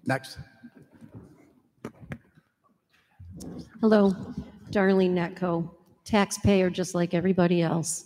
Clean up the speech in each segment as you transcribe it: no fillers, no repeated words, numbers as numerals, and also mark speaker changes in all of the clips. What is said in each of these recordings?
Speaker 1: Next.
Speaker 2: Hello, Darlene Netco, taxpayer just like everybody else.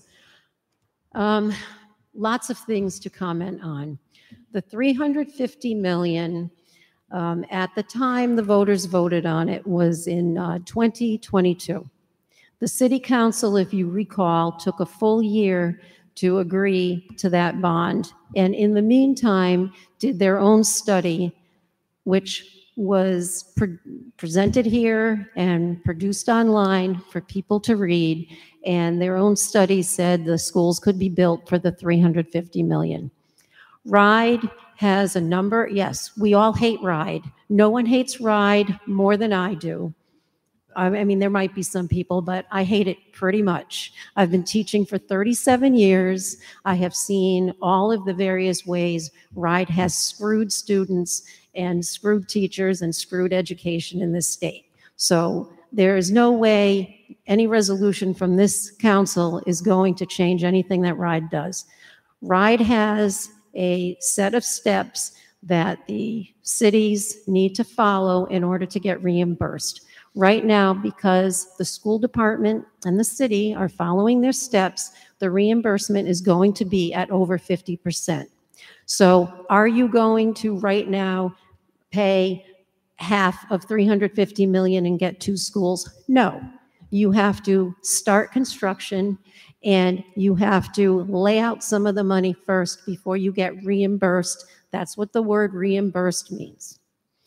Speaker 2: Lots of things to comment on. The $350 million, at the time the voters voted on it was in 2022. The city council, if you recall, took a full year to agree to that bond, and in the meantime did their own study, which was presented here and produced online for people to read, and their own study said the schools could be built for the $350 million. RIDE has a number. Yes, we all hate RIDE. No one hates RIDE more than I do. I mean, there might be some people, but I hate it pretty much. I've been teaching for 37 years. I have seen all of the various ways RIDE has screwed students and screwed teachers and screwed education in this state. So there is no way any resolution from this council is going to change anything that RIDE does. RIDE has a set of steps that the cities need to follow in order to get reimbursed. Right now, because the school department and the city are following their steps, the reimbursement is going to be at over 50%. So are you going to right now pay half of $350 million and get 2 schools? No. You have to start construction and you have to lay out some of the money first before you get reimbursed. That's what the word reimbursed means.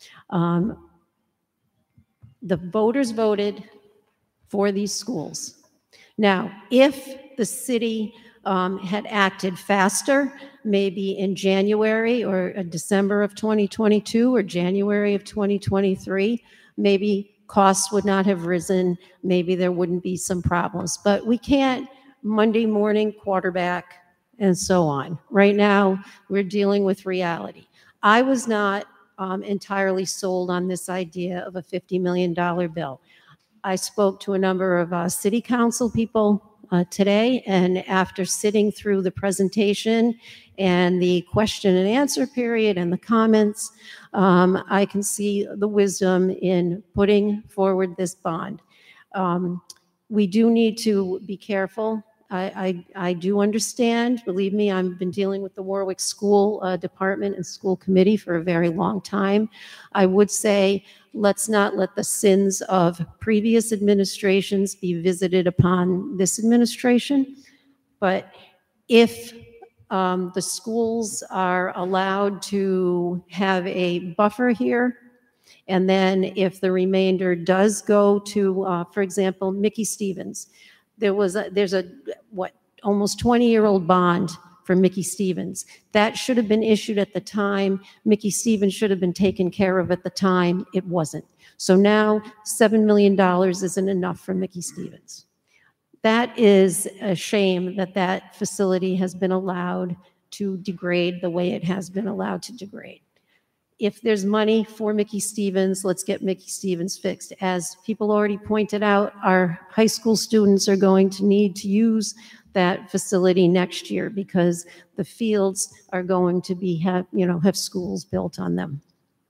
Speaker 2: The voters voted for these schools. Now, if the city had acted faster, maybe in January or December of 2022 or January of 2023, maybe costs would not have risen, maybe there wouldn't be some problems. But we can't Monday morning quarterback and so on. Right now, we're dealing with reality. I was not entirely sold on this idea of a $50 million bill. I spoke to a number of city council people today, and after sitting through the presentation and the question and answer period and the comments, I can see the wisdom in putting forward this bond. We do need to be careful. I do understand, believe me, I've been dealing with the Warwick School Department and School Committee for a very long time. I would say, let's not let the sins of previous administrations be visited upon this administration. But if the schools are allowed to have a buffer here, and then if the remainder does go to, for example, Mickey Stevens, there's a almost 20-year-old bond for Mickey Stevens. That should have been issued at the time. Mickey Stevens should have been taken care of at the time. It wasn't. So now $7 million isn't enough for Mickey Stevens. That is a shame that that facility has been allowed to degrade the way it has been allowed to degrade. If there's money for Mickey Stevens, let's get Mickey Stevens fixed. As people already pointed out, our high school students are going to need to use that facility next year because the fields are going to be have schools built on them.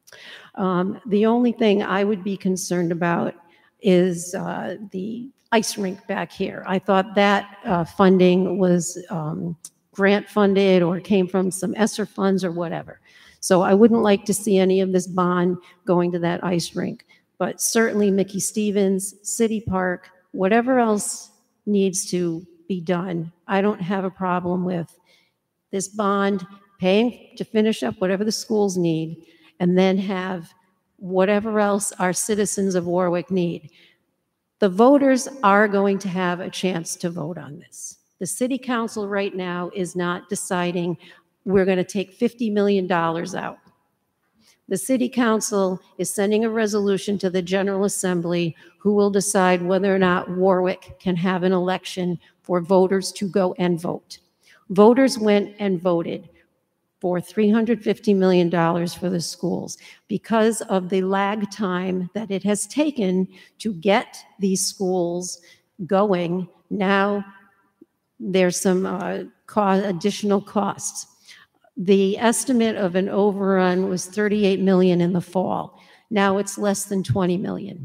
Speaker 2: The only thing I would be concerned about is the ice rink back here. I thought that funding was grant funded or came from some ESSER funds or whatever. So I wouldn't like to see any of this bond going to that ice rink. But certainly Mickey Stevens, City Park, whatever else needs to be done, I don't have a problem with this bond paying to finish up whatever the schools need and then have whatever else our citizens of Warwick need. The voters are going to have a chance to vote on this. The city council right now is not deciding we're going to take $50 million out. The city council is sending a resolution to the General Assembly who will decide whether or not Warwick can have an election for voters to go and vote. Voters went and voted for $350 million for the schools because of the lag time that it has taken to get these schools going. Now there's some additional costs. The estimate of an overrun was 38 million in the fall. Now it's less than 20 million.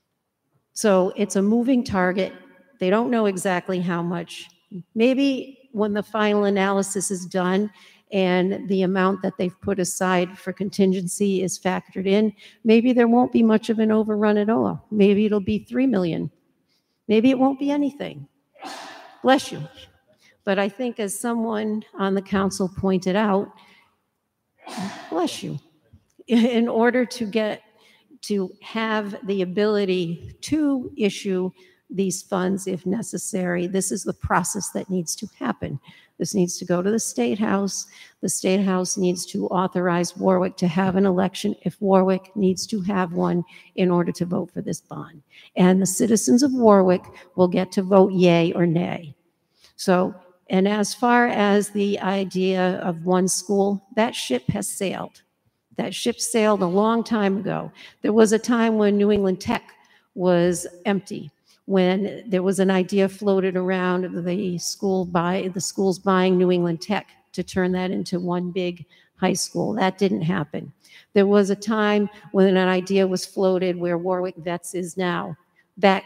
Speaker 2: So it's a moving target. They don't know exactly how much. Maybe when the final analysis is done and the amount that they've put aside for contingency is factored in, maybe there won't be much of an overrun at all. Maybe it'll be 3 million. Maybe it won't be anything. Bless you. But I think, as someone on the council pointed out, bless you, in order to have the ability to issue these funds if necessary, this is the process that needs to happen. This needs to go to the State House. The State House needs to authorize Warwick to have an election if Warwick needs to have one in order to vote for this bond. And the citizens of Warwick will get to vote yay or nay. So, and as far as the idea of one school, that ship has sailed. That ship sailed a long time ago. There was a time when New England Tech was empty, when there was an idea floated around of the schools buying New England Tech to turn that into one big high school. That didn't happen. There was a time when an idea was floated where Warwick Vets is now. That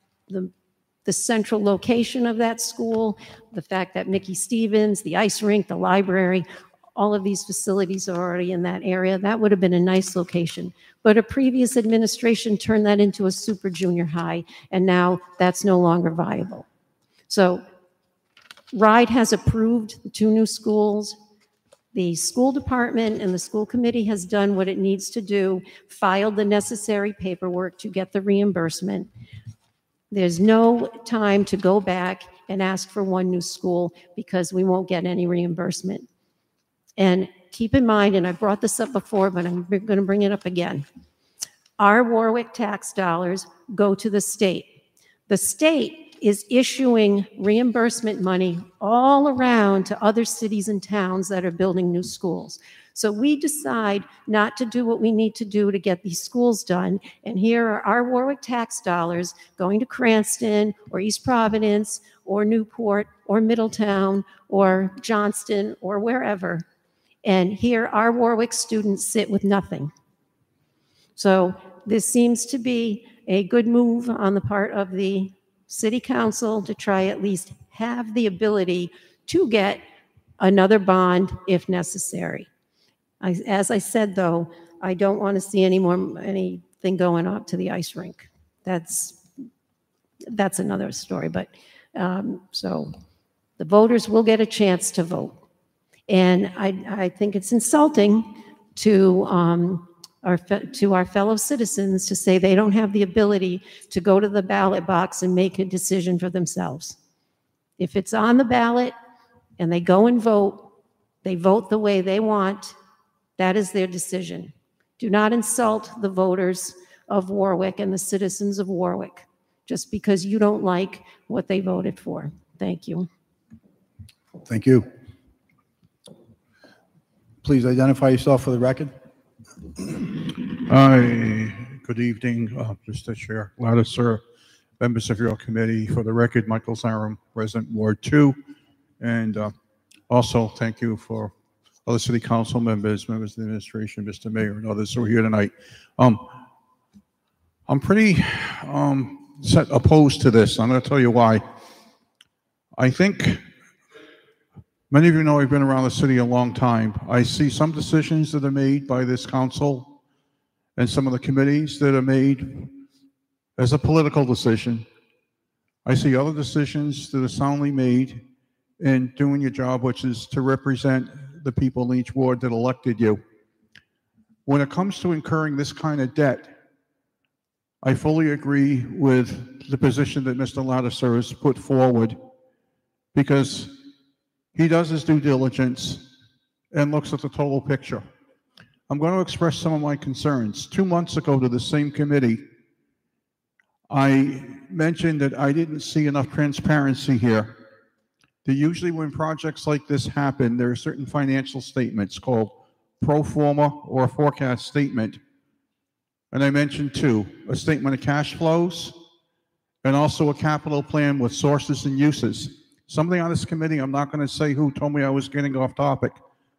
Speaker 2: the central location of that school, the fact that Mickey Stevens, the ice rink, the library, all of these facilities are already in that area. That would have been a nice location. But a previous administration turned that into a super junior high, and now that's no longer viable. So RIDE has approved the 2 new schools. The school department and the school committee has done what it needs to do, filed the necessary paperwork to get the reimbursement. There's no time to go back and ask for 1 new school because we won't get any reimbursement. And keep in mind, and I brought this up before, but I'm going to bring it up again. Our Warwick tax dollars go to the state. The state is issuing reimbursement money all around to other cities and towns that are building new schools. So we decide not to do what we need to do to get these schools done. And here are our Warwick tax dollars going to Cranston or East Providence or Newport or Middletown or Johnston or wherever. And here our Warwick students sit with nothing. So this seems to be a good move on the part of the city council to try at least have the ability to get another bond if necessary. As I said, though, I don't want to see anything going up to the ice rink. That's another story. But so the voters will get a chance to vote. And I think it's insulting to our fellow citizens to say they don't have the ability to go to the ballot box and make a decision for themselves. If it's on the ballot and they go and vote, they vote the way they want. That is their decision. Do not insult the voters of Warwick and the citizens of Warwick just because you don't like what they voted for. Thank you.
Speaker 1: Thank you. Please identify yourself for the record.
Speaker 3: Hi, good evening, Mr. Chair, Lattiser, members of your committee. For the record, Michael Zarum, resident Ward 2, and also thank you for other city council members, members of the administration, Mr. Mayor, and others who are here tonight. I'm pretty opposed to this. I'm going to tell you why. I think many of you know I've been around the city a long time. I see some decisions that are made by this council and some of the committees that are made as a political decision. I see other decisions that are soundly made in doing your job, which is to represent the people in each ward that elected you. When it comes to incurring this kind of debt, I fully agree with the position that Mr. Lattiser has put forward, because he does his due diligence and looks at the total picture. I'm going to express some of my concerns. 2 months ago to the same committee, I mentioned that I didn't see enough transparency here. That usually when projects like this happen, there are certain financial statements called pro forma or a forecast statement. And I mentioned 2, a statement of cash flows and also a capital plan with sources and uses. Somebody on this committee, I'm not going to say who, told me I was getting off topic,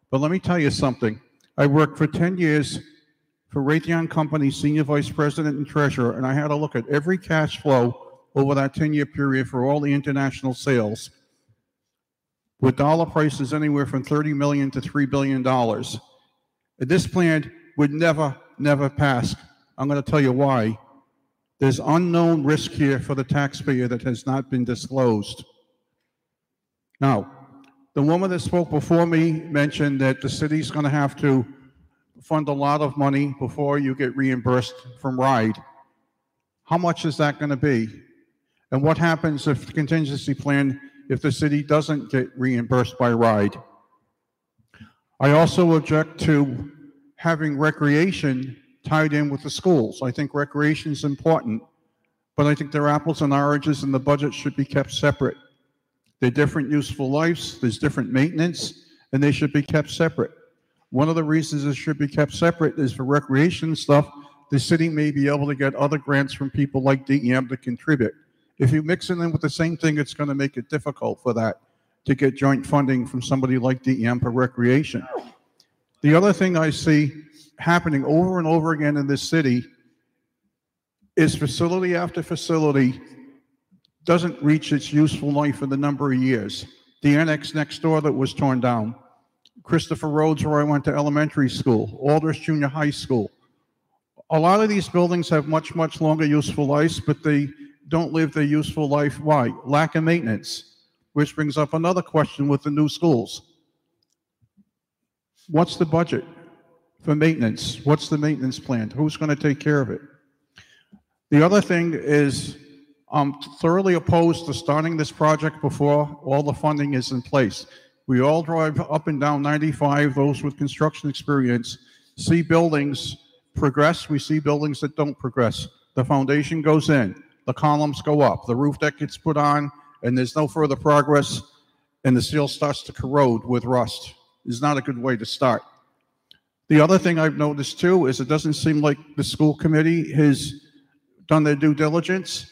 Speaker 3: But let me tell you something. I worked for 10 years for Raytheon Company, Senior Vice President and Treasurer, and I had to look at every cash flow over that 10-year period for all the international sales with dollar prices anywhere from $30 million to $3 billion. This plan would never pass. I'm going to tell you why. There's unknown risk here for the taxpayer that has not been disclosed. Now, the woman that spoke before me mentioned that the city's going to have to fund a lot of money before you get reimbursed from RIDE. How much is that going to be? And what happens if the contingency plan, if the city doesn't get reimbursed by RIDE? I also object to having recreation tied in with the schools. I think recreation is important, but I think they're apples and oranges, and the budget should be kept separate. They're different useful lives, there's different maintenance, and they should be kept separate. One of the reasons it should be kept separate is for recreation stuff, the city may be able to get other grants from people like DEM to contribute. If you mix it in with the same thing, it's going to make it difficult for that to get joint funding from somebody like DEM for recreation. The other thing I see happening over and over again in this city is facility after facility doesn't reach its useful life in the number of years. The annex next door that was torn down, Christopher Roads where I went to elementary school, Aldrich Junior High School. A lot of these buildings have much longer useful lives, but they don't live their useful life. Why? Lack of maintenance, which brings up another question with the new schools. What's the budget for maintenance? What's the maintenance plan? Who's going to take care of it? The other thing is I'm thoroughly opposed to starting this project before all the funding is in place. We all drive up and down 95, those with construction experience, see buildings progress, we see buildings that don't progress. The foundation goes in, the columns go up, the roof deck gets put on, and there's no further progress, and the steel starts to corrode with rust. It's not a good way to start. The other thing I've noticed too is it doesn't seem like the school committee has done their due diligence.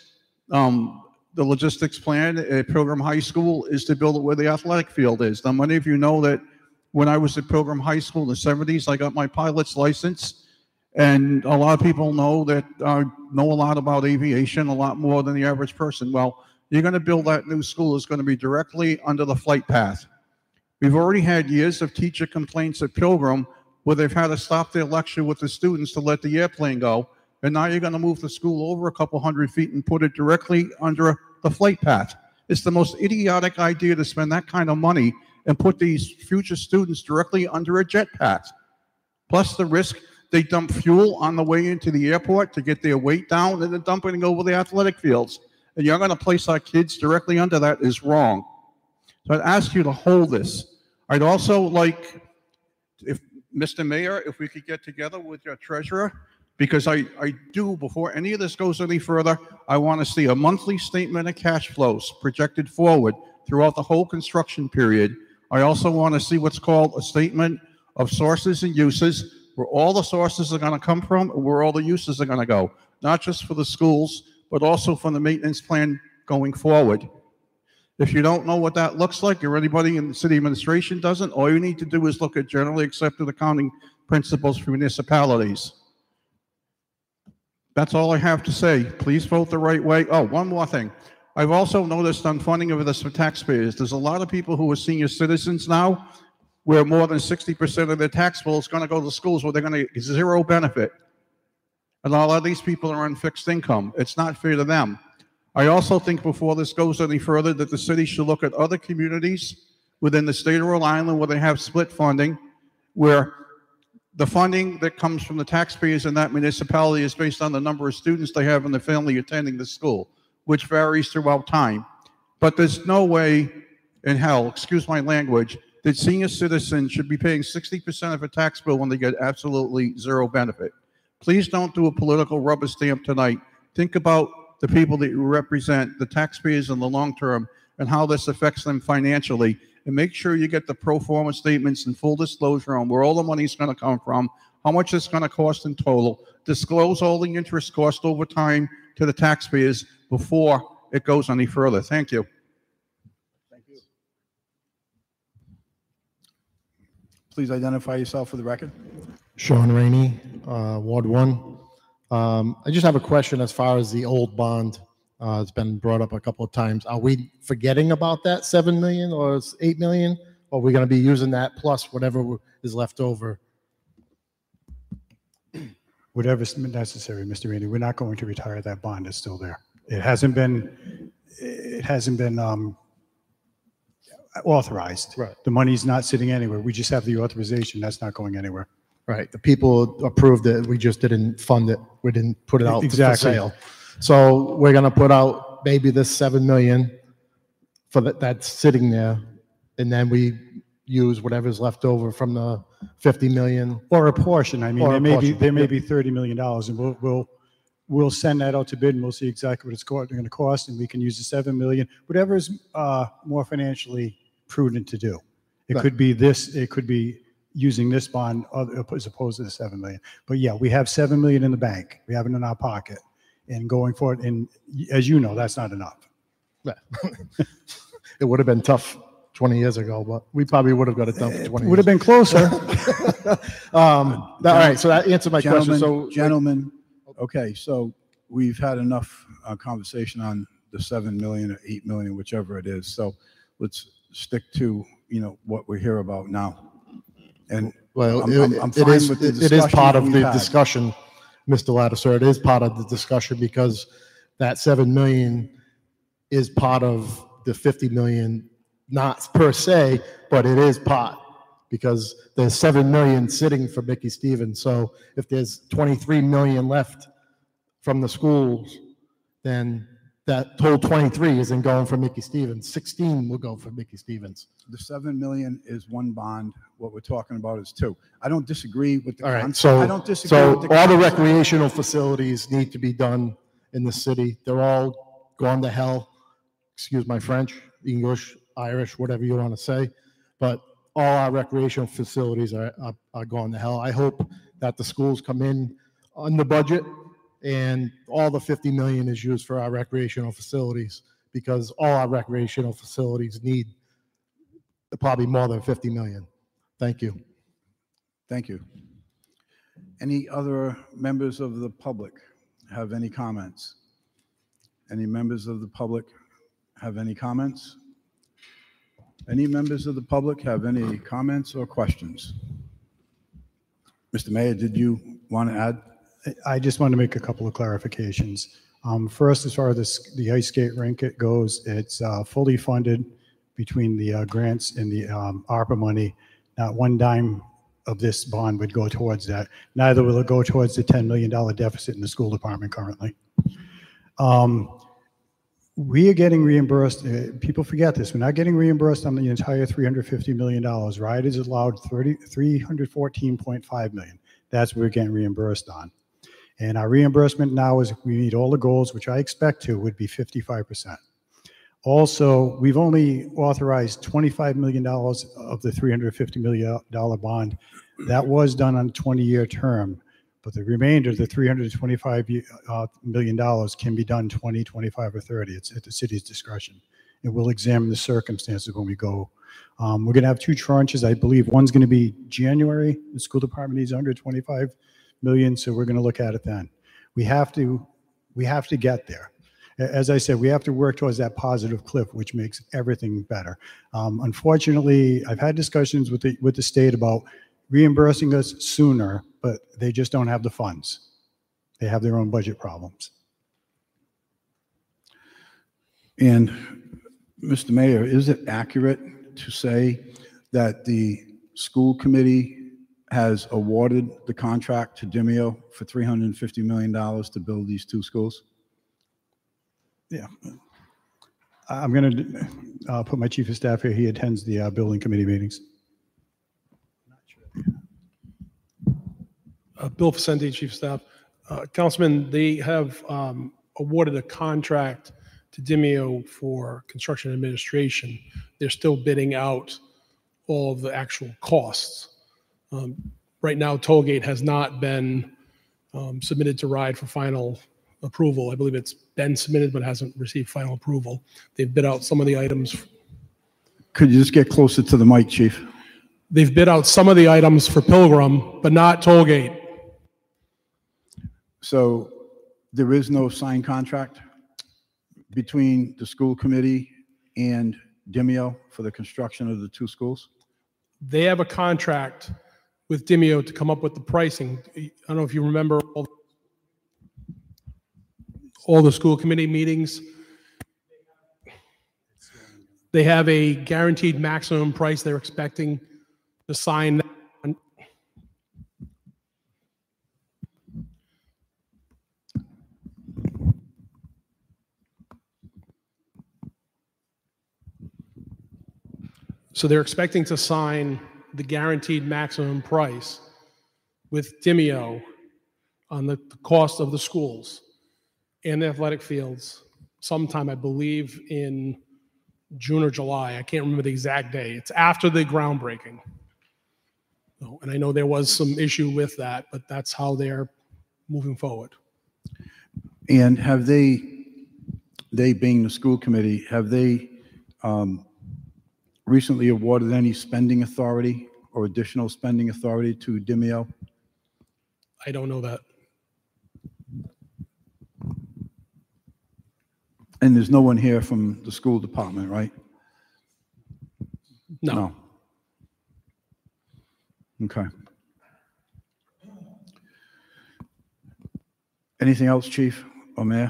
Speaker 3: The logistics plan at Pilgrim High School is to build it where the athletic field is. Now, many of you know that when I was at Pilgrim High School in the 70s, I got my pilot's license. And a lot of people know that I know a lot about aviation, a lot more than the average person. Well, you're going to build that new school. It's going to be directly under the flight path. We've already had years of teacher complaints at Pilgrim where they've had to stop their lecture with the students to let the airplane go. And now you're going to move the school over a couple hundred feet and put it directly under the flight path. It's the most idiotic idea to spend that kind of money and put these future students directly under a jet path. Plus the risk, they dump fuel on the way into the airport to get their weight down, and then dumping it over the athletic fields. And you're going to place our kids directly under that is wrong. So I'd ask you to hold this. I'd also like, if Mr. Mayor, if we could get together with your treasurer, because I do, before any of this goes any further, I want to see a monthly statement of cash flows projected forward throughout the whole construction period. I also want to see what's called a statement of sources and uses, where all the sources are going to come from and where all the uses are going to go, not just for the schools, but also from the maintenance plan going forward. If you don't know what that looks like, or anybody in the city administration doesn't, all you need to do is look at generally accepted accounting principles for municipalities. That's all I have to say. Please vote the right way. Oh, one more thing. I've also noticed on funding of this for taxpayers, there's a lot of people who are senior citizens now where more than 60% of their tax bill is going to go to schools where they're going to get zero benefit. And a lot of these people are on fixed income. It's not fair to them. I also think before this goes any further that the city should look at other communities within the state of Rhode Island where they have split funding, where the funding that comes from the taxpayers in that municipality is based on the number of students they have in the family attending the school, which varies throughout time. But there's no way in hell, excuse my language, that senior citizens should be paying 60% of a tax bill when they get absolutely zero benefit. Please don't do a political rubber stamp tonight. Think about the people that you represent, the taxpayers in the long term, and how this affects them financially. And make sure you get the pro forma statements and full disclosure on where all the money is going to come from, how much it's going to cost in total. Disclose all the interest cost over time to the taxpayers before it goes any further. Thank you. Thank you.
Speaker 1: Please identify yourself for the record.
Speaker 4: Sean Rainey, Ward 1. I just have a question as far as the old bond. It's been brought up a couple of times. Are we forgetting about that 7 million or it's 8 million? Or are we going to be using that plus whatever is left over?
Speaker 5: Whatever's necessary, Mr. Rainey. We're not going to retire that bond. It's still there. It hasn't been authorized.
Speaker 4: Right.
Speaker 5: The money's not sitting anywhere. We just have the authorization. That's not going anywhere.
Speaker 4: Right. The people approved it. We just didn't fund it. We didn't put it out
Speaker 5: Exactly.
Speaker 4: for sale. So we're going to put out maybe this 7 million for that's sitting there. And then we use whatever's left over from the 50 million.
Speaker 5: Or a portion. I mean,
Speaker 4: Or a portion.
Speaker 5: there may be $30 million, and we'll send that out to bid, and we'll see exactly what it's going to cost, and we can use the 7 million, whatever is more financially prudent to do. It
Speaker 4: Right.
Speaker 5: could be this. It could be using this bond as opposed to the 7 million. But yeah, we have 7 million in the bank. We have it in our pocket, and going forward. And as you know, that's not enough.
Speaker 4: It would have been tough 20 years ago, but we probably would have got it done for 20
Speaker 5: Would have
Speaker 4: years.
Speaker 5: been closer.
Speaker 4: All right, so that answered my question. So,
Speaker 1: Gentlemen, okay, so we've had enough conversation on the 7 million or 8 million, whichever it is. So let's stick to, what we're here about now. And
Speaker 4: well,
Speaker 1: I'm
Speaker 4: it
Speaker 1: fine
Speaker 4: is
Speaker 1: with the
Speaker 4: it is part of
Speaker 1: discussions
Speaker 4: the
Speaker 1: we've had.
Speaker 4: discussion, Mr. Lattiser. It is part of the discussion because that 7 million is part of the 50 million, not per se, but it is part because there's 7 million sitting for Mickey Stevens. So if there's 23 million left from the schools, then that whole 23 isn't going for Mickey Stevens. 16 will go for Mickey Stevens.
Speaker 1: The 7 million is one bond. What we're talking about is two. I don't disagree with the
Speaker 4: All right,
Speaker 1: concept.
Speaker 4: so,
Speaker 1: I don't disagree
Speaker 4: so
Speaker 1: with the
Speaker 4: all the
Speaker 1: concept.
Speaker 4: recreational facilities need to be done in the city. They're all gone to hell. Excuse my French, English, Irish, whatever you want to say. But all our recreational facilities are gone to hell. I hope that the schools come in on the budget and all the 50 million is used for our recreational facilities because all our recreational facilities need probably more than 50 million. Thank you.
Speaker 1: Thank you. Any other members of the public have any comments? Any members of the public have any comments? Any members of the public have any comments or questions? Mr. Mayor, did you want to add?
Speaker 5: I just want to make a couple of clarifications. First, as far as the ice skate rink goes, it's fully funded between the grants and the ARPA money. Not one dime of this bond would go towards that. Neither will it go towards the $10 million deficit in the school department currently. We are getting reimbursed. People forget this. We're not getting reimbursed on the entire $350 million. RIDE is allowed $314.5 million. That's what we're getting reimbursed on. And our reimbursement now is we meet all the goals, which I expect to would be 55%. Also, we've only authorized $25 million of the $350 million bond. That was done on a 20-year term, but the remainder, the $325 million, can be done 20, 25, or 30. It's at the city's discretion. And we'll examine the circumstances when we go. We're going to have two tranches. I believe one's going to be January. The school department needs $125 million, so we're going to look at it then. We have to get there. As I said, we have to work towards that positive cliff, which makes everything better. Unfortunately, I've had discussions with the state about reimbursing us sooner, but they just don't have the funds. They have their own budget problems.
Speaker 1: And Mr. Mayor, is it accurate to say that the school committee has awarded the contract to Dimeo for $350 million to build these two schools?
Speaker 5: Yeah. I'm going to put my chief of staff here. He attends the building committee meetings.
Speaker 6: Bill Facenti, Chief of Staff. Councilman, they have awarded a contract to Dimeo for construction administration. They're still bidding out all of the actual costs. Right now, Tollgate has not been submitted to RIDE for final approval. I believe it's been submitted but hasn't received final approval. They've bid out some of the items.
Speaker 1: Could you just get closer to the mic, Chief?
Speaker 6: They've bid out some of the items for Pilgrim, but not Tollgate.
Speaker 1: So there is no signed contract between the school committee and Demio for the construction of the two schools?
Speaker 6: They have a contract with Demio to come up with the pricing. I don't know if you remember all the school committee meetings. They have a guaranteed maximum price they're expecting to sign. So they're expecting to sign the guaranteed maximum price with Demio on the cost of the schools and the athletic fields sometime, I believe, in June or July. I can't remember the exact day. It's after the groundbreaking. So, and I know there was some issue with that, but that's how they're moving forward.
Speaker 1: And have they being the school committee, have they recently awarded any spending authority or additional spending authority to Demio?
Speaker 6: I don't know that.
Speaker 1: And there's no one here from the school department, right?
Speaker 6: No.
Speaker 1: Okay. Anything else, Chief or Mayor?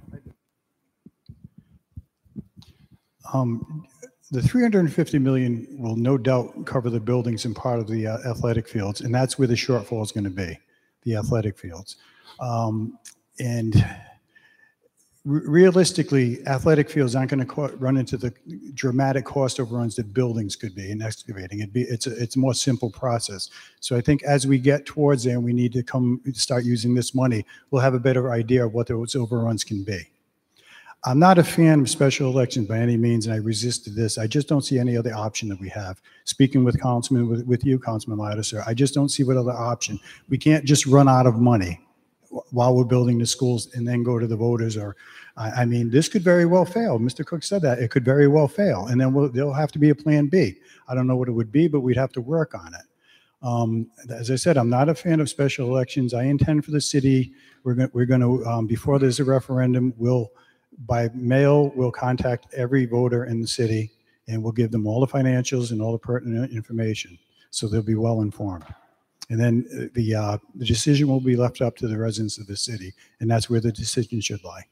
Speaker 5: The 350 million will no doubt cover the buildings and part of the athletic fields, and that's where the shortfall is going to be, the athletic fields. And realistically, athletic fields aren't going to run into the dramatic cost overruns that buildings could be in excavating. It's a more simple process. So I think as we get towards there and we need to start using this money, we'll have a better idea of what those overruns can be. I'm not a fan of special elections by any means, and I resisted this. I just don't see any other option that we have. Speaking with Councilman, with you, Councilman Lattiser, I just don't see what other option. We can't just run out of money while we're building the schools and then go to the voters. Or, I mean, this could very well fail. Mr. Cook said that. It could very well fail. And then there'll have to be a plan B. I don't know what it would be, but we'd have to work on it. As I said, I'm not a fan of special elections. I intend for the city, we're going to before there's a referendum, by mail, we'll contact every voter in the city and we'll give them all the financials and all the pertinent information so they'll be well informed. And then the decision will be left up to the residents of the city, and that's where the decision should lie.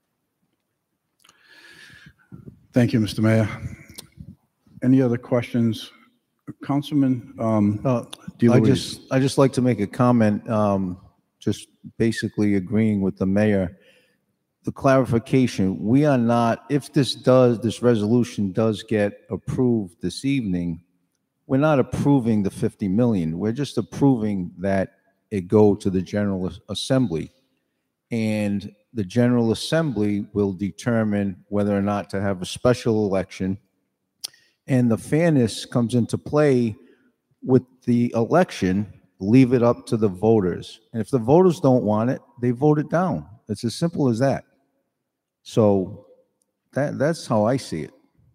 Speaker 1: Thank you, Mr. Mayor. Any other questions? Councilman DeLuise.
Speaker 7: I just like to make a comment, just basically agreeing with the mayor. The clarification, we are not, if this resolution does get approved this evening, we're not approving the 50 million. We're just approving that it go to the General Assembly. And the General Assembly will determine whether or not to have a special election. And the fairness comes into play with the election, leave it up to the voters. And if the voters don't want it, they vote it down. It's as simple as that. So that's how I see it.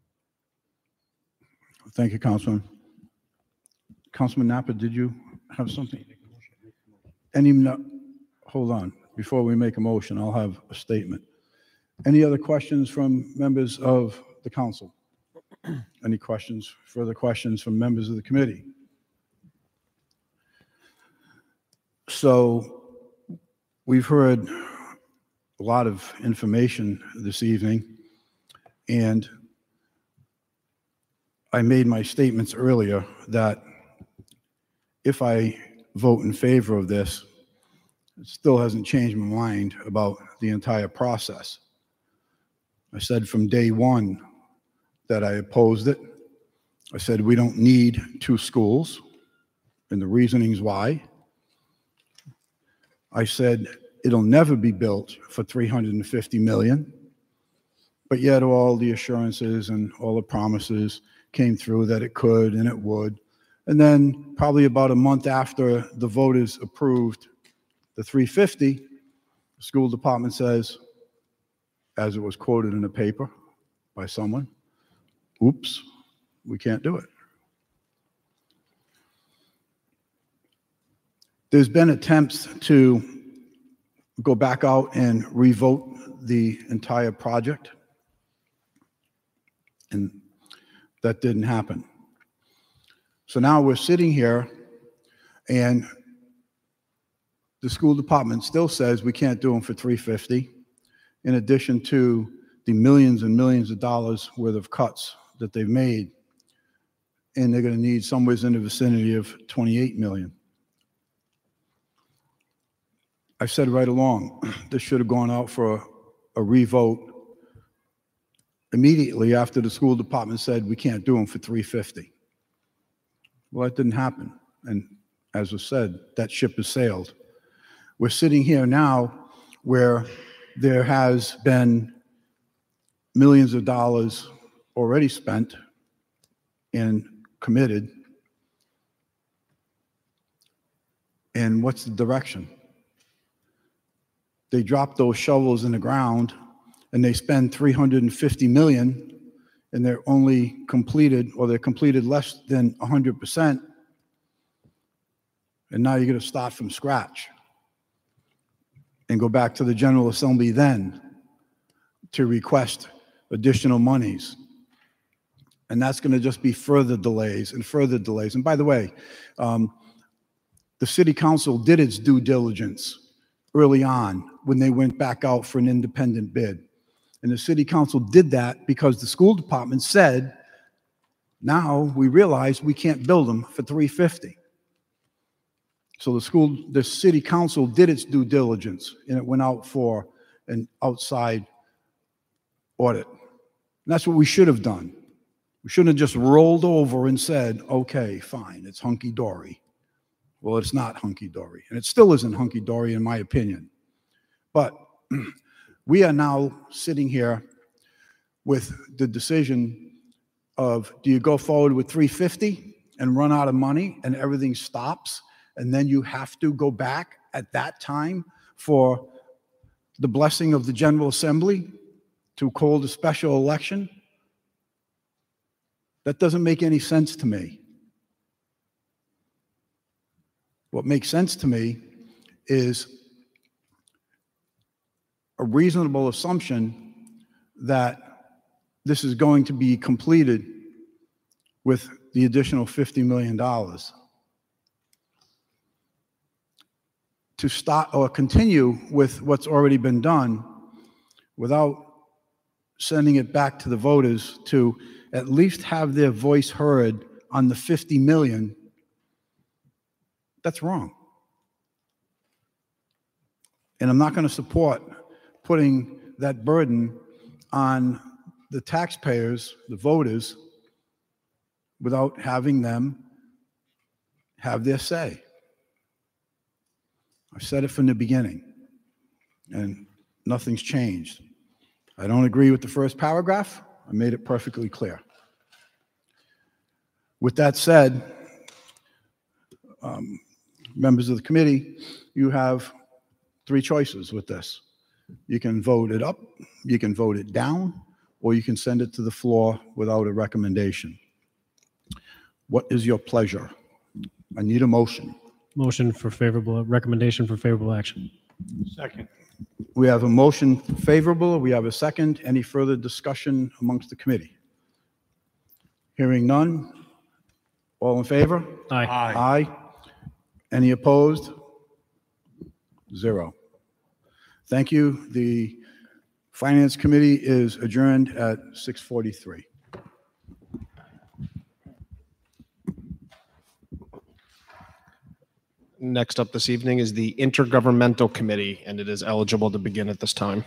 Speaker 1: Thank you, Councilman. Councilman Napa, did you have something? Hold on. Before we make a motion, I'll have a statement. Any other questions from members of the council? Any questions, further questions from members of the committee? So we've heard a lot of information this evening, and I made my statements earlier that if I vote in favor of this, it still hasn't changed my mind about the entire process. I said from day one that I opposed it. I said we don't need two schools, and the reasonings why. I said it'll never be built for $350 million, but yet all the assurances and all the promises came through that it could and it would. And then probably about a month after the voters approved the 350, the school department says, as it was quoted in a paper by someone, oops, we can't do it. There's been attempts to go back out and revote the entire project, and that didn't happen. So now we're sitting here, and the school department still says we can't do them for $350, in addition to the millions and millions of dollars worth of cuts that they've made, and they're going to need somewhere in the vicinity of $28 million. I said right along, this should have gone out for a revote immediately after the school department said we can't do them for $350. Well, that didn't happen. And as was said, that ship has sailed. We're sitting here now where there has been millions of dollars already spent and committed. And what's the direction? They drop those shovels in the ground and they spend $350 million, and they're only completed, or they're completed less than 100%. And now you're going to start from scratch and go back to the General Assembly then to request additional monies. And that's going to just be further delays and further delays. And by the way, the city council did its due diligence early on when they went back out for an independent bid. And the city council did that because the school department said, now we realize we can't build them for $350. So the city council did its due diligence, and it went out for an outside audit. And that's what we should have done. We shouldn't have just rolled over and said, okay, fine, it's hunky-dory. Well, it's not hunky-dory, and it still isn't hunky-dory in my opinion. But we are now sitting here with the decision of, do you go forward with $350 and run out of money and everything stops, and then you have to go back at that time for the blessing of the General Assembly to hold a special election? That doesn't make any sense to me. What makes sense to me is a reasonable assumption that this is going to be completed with the additional $50 million. To start or continue with what's already been done without sending it back to the voters to at least have their voice heard on the $50 million, that's wrong. And I'm not going to support putting that burden on the taxpayers, the voters, without having them have their say. I've said it from the beginning, and nothing's changed. I don't agree with the first paragraph. I made it perfectly clear. With that said, members of the committee, you have three choices with this. You can vote it up, you can vote it down, or you can send it to the floor without a recommendation. What is your pleasure? I need a motion.
Speaker 8: Motion for favorable, recommendation for favorable action.
Speaker 3: Second.
Speaker 1: We have a motion favorable. We have a second. Any further discussion amongst the committee? Hearing none. All in favor?
Speaker 8: Aye.
Speaker 1: Aye. Any opposed? Zero. Thank you. The Finance Committee is adjourned at 6:43.
Speaker 9: Next up this evening is the Intergovernmental Committee, and it is eligible to begin at this time.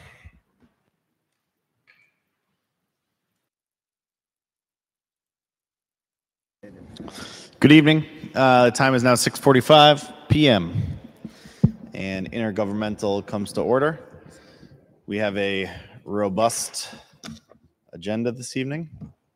Speaker 10: Good evening. The time is now 6:45 p.m. and Intergovernmental comes to order. We have a robust agenda this evening.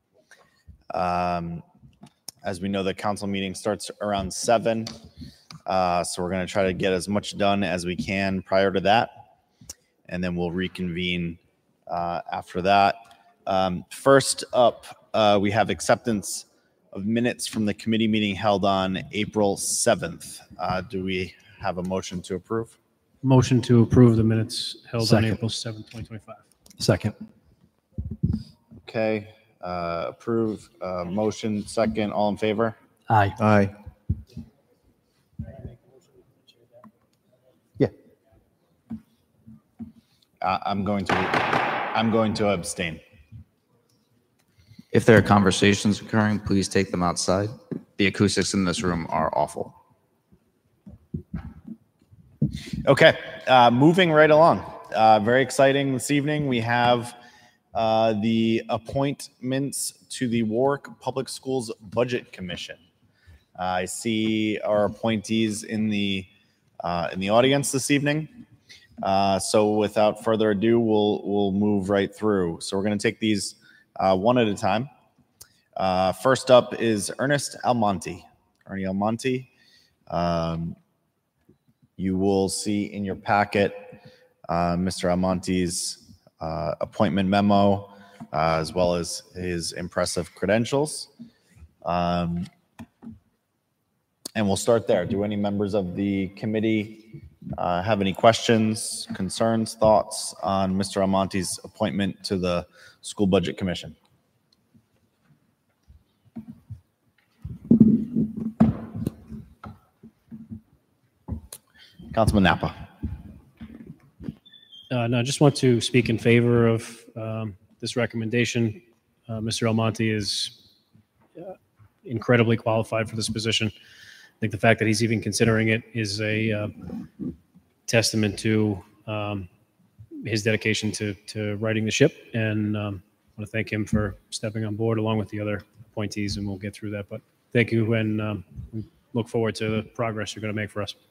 Speaker 10: As we know, the council meeting starts around 7. So we're going to try to get as much done as we can prior to that, and then we'll reconvene after that. First up, we have acceptance of minutes from the committee meeting held on April 7th. Do we have a motion to approve?
Speaker 8: Motion to approve the minutes held on
Speaker 4: Second.
Speaker 8: April 7th, 2025.
Speaker 4: Second.
Speaker 10: Okay, approve, motion second, all in favor?
Speaker 4: Aye.
Speaker 7: Aye. Yeah.
Speaker 10: I'm going to abstain.
Speaker 11: If there are conversations occurring, please take them outside. The acoustics in this room are awful.
Speaker 10: Okay, moving right along. Very exciting this evening. We have the appointments to the Warwick Public Schools Budget Commission. I see our appointees in the audience this evening. So without further ado, we'll move right through. So we're going to take these one at a time. First up is Ernest Almonte. Ernie Almonte. You will see in your packet Mr. Almonte's appointment memo, as well as his impressive credentials. And we'll start there. Do any members of the committee have any questions, concerns, thoughts on Mr. Almonte's appointment to the School Budget Commission? Councilman Napa.
Speaker 8: No, I just want to speak in favor of this recommendation. Mr. Almonte is incredibly qualified for this position. I think the fact that he's even considering it is a testament to his dedication to righting the ship. And I want to thank him for stepping on board along with the other appointees, and we'll get through that. But thank you, and we look forward to the progress you're going to make for us.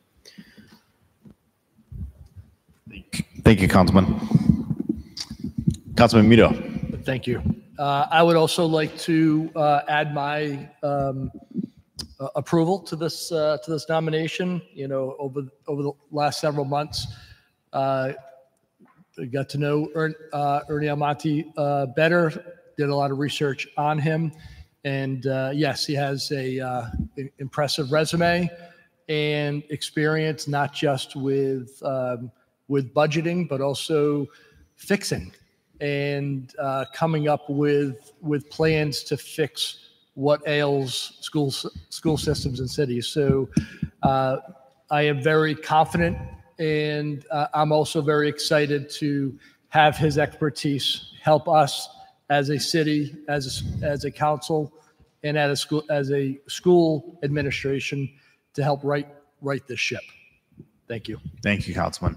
Speaker 10: Thank you, Councilman. Councilman Mito.
Speaker 12: Thank you. I would also like to add my approval to this nomination. You know, over the last several months, I got to know Ernie Almonte better. Did a lot of research on him, and yes, he has a impressive resume and experience, not just with budgeting, but also fixing and coming up with plans to fix what ails school systems and cities. So I am very confident, and I'm also very excited to have his expertise help us as a city, as a council, and as a school administration to help right this ship. Thank you.
Speaker 10: Thank you, Councilman.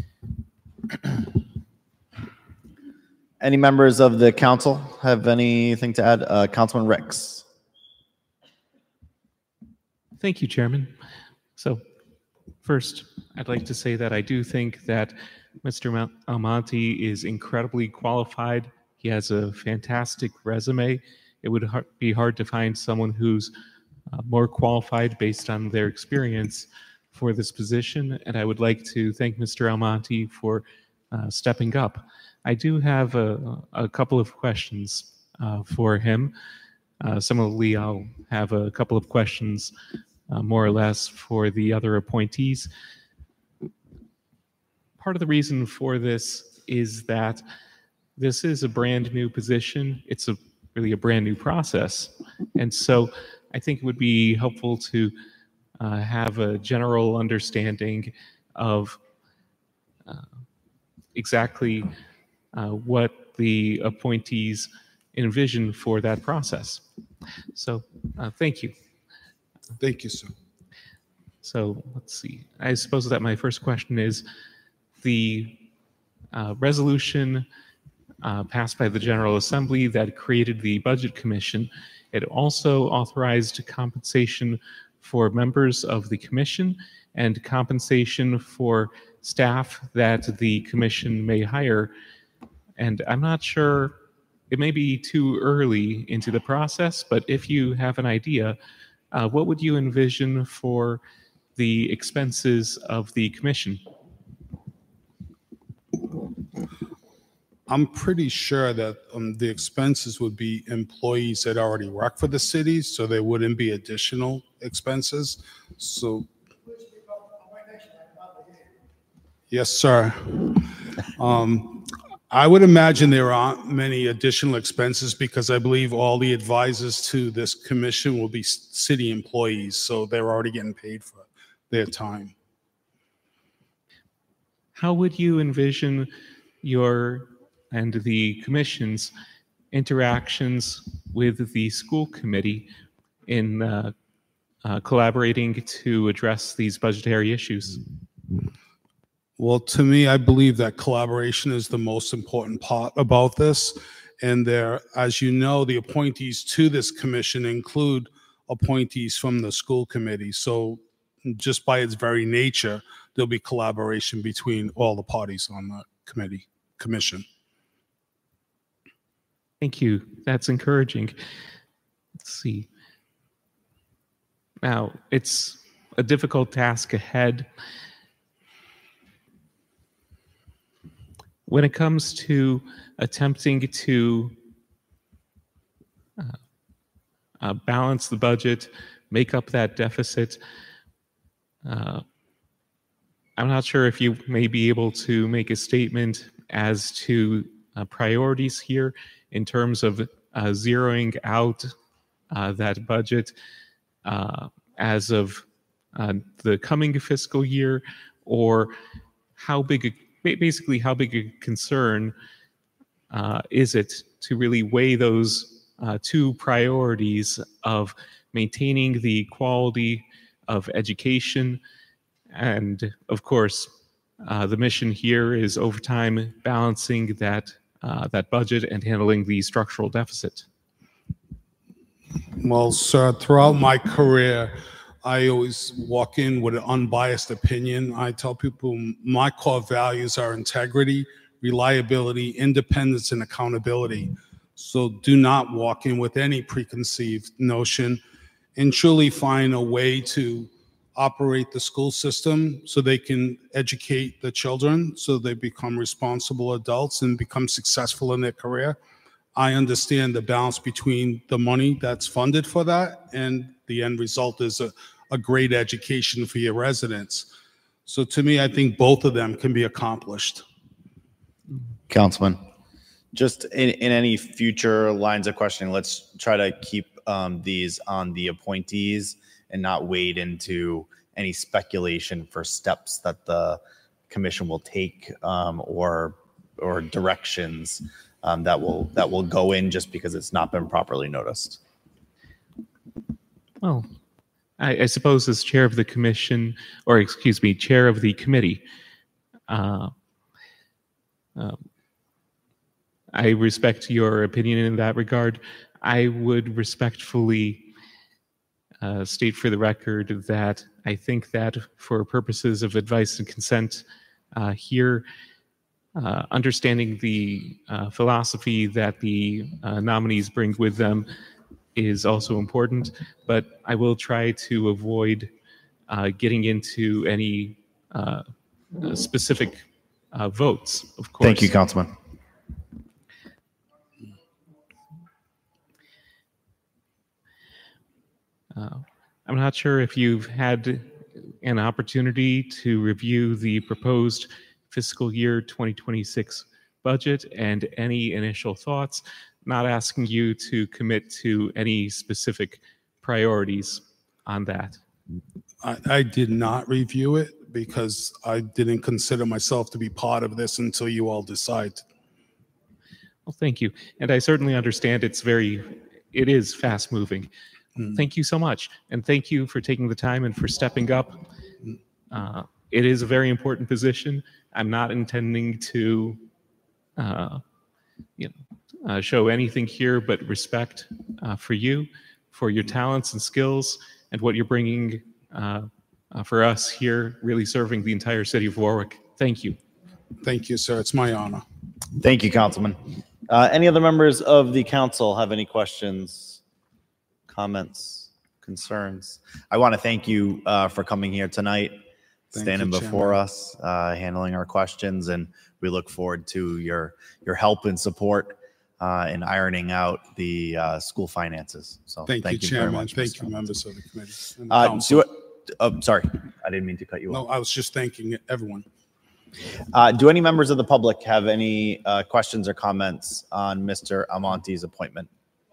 Speaker 10: Any members of the council have anything to add? Councilman Ricks.
Speaker 13: Thank you, Chairman. So first, I'd like to say that I do think that Mr. Almonte is incredibly qualified. He has a fantastic resume. It would be hard to find someone who's more qualified based on their experience for this position, and I would like to thank Mr. Almonte for stepping up. I do have a couple of questions for him. Similarly, I'll have a couple of questions more or less for the other appointees. Part of the reason for this is that this is a brand new position. It's really a brand new process. And so I think it would be helpful to have a general understanding of exactly what the appointees envision for that process. So thank you.
Speaker 14: Thank you, sir.
Speaker 13: So let's see. I suppose that my first question is the resolution passed by the General Assembly that created the Budget Commission. It also authorized compensation for members of the commission and compensation for staff that the commission may hire. And I'm not sure, it may be too early into the process, but if you have an idea, what would you envision for the expenses of the commission?
Speaker 14: I'm pretty sure that the expenses would be employees that already work for the city, so there wouldn't be additional expenses. So Yes, sir. I would imagine there aren't many additional expenses because I believe all the advisors to this commission will be city employees, so they're already getting paid for their time.
Speaker 13: How would you envision your and the commission's interactions with the school committee in collaborating to address these budgetary issues?
Speaker 14: Well, to me, I believe that collaboration is the most important part about this. And there, as you know, the appointees to this commission include appointees from the school committee. So just by its very nature, there'll be collaboration between all the parties on the commission.
Speaker 13: Thank you. That's encouraging. Let's see. Now, it's a difficult task ahead. When it comes to attempting to balance the budget, make up that deficit, I'm not sure if you may be able to make a statement as to priorities here in terms of zeroing out that budget as of the coming fiscal year, or basically how big a concern is it to really weigh those two priorities of maintaining the quality of education, and of course the mission here is over time balancing that budget and handling the structural deficit.
Speaker 14: Well, sir, throughout my career, I always walk in with an unbiased opinion. I tell people my core values are integrity, reliability, independence, and accountability. So do not walk in with any preconceived notion, and truly find a way to operate the school system so they can educate the children so they become responsible adults and become successful in their career. I understand the balance between the money that's funded for that and the end result is a great education for your residents. So to me, I think both of them can be accomplished.
Speaker 10: Councilman, just in any future lines of questioning, let's try to keep these on the appointees and not wade into any speculation for steps that the commission will take or directions that will go in just because it's not been properly noticed.
Speaker 13: Well, I suppose as chair of the commission, or excuse me, chair of the committee, I respect your opinion in that regard. I would respectfully state for the record that I think that for purposes of advice and consent here, understanding the philosophy that the nominees bring with them is also important, but I will try to avoid getting into any specific votes, of course.
Speaker 10: Thank you, Councilman.
Speaker 13: I'm not sure if you've had an opportunity to review the proposed fiscal year 2026 budget and any initial thoughts. Not asking you to commit to any specific priorities on that.
Speaker 14: I did not review it because I didn't consider myself to be part of this until you all decide.
Speaker 13: Well, thank you. And I certainly understand it is fast moving. Thank you so much. And thank you for taking the time and for stepping up. It is a very important position. I'm not intending to show anything here but respect for you, for your talents and skills, and what you're bringing for us here, really serving the entire city of Warwick. Thank you.
Speaker 14: Thank you, sir. It's my honor.
Speaker 10: Thank you, Councilman. Any other members of the council have any questions, comments, concerns? I want to thank you for coming here tonight, standing before us, handling our questions, and we look forward to your help and support in ironing out the school finances. So
Speaker 14: thank you,
Speaker 10: very
Speaker 14: Chairman.
Speaker 10: much.
Speaker 14: Thank you, members of the committee. And the council.
Speaker 10: sorry, I didn't mean to cut you off.
Speaker 14: No, I was just thanking everyone.
Speaker 10: Do any members of the public have any questions or comments on Mr. Almonte's appointment?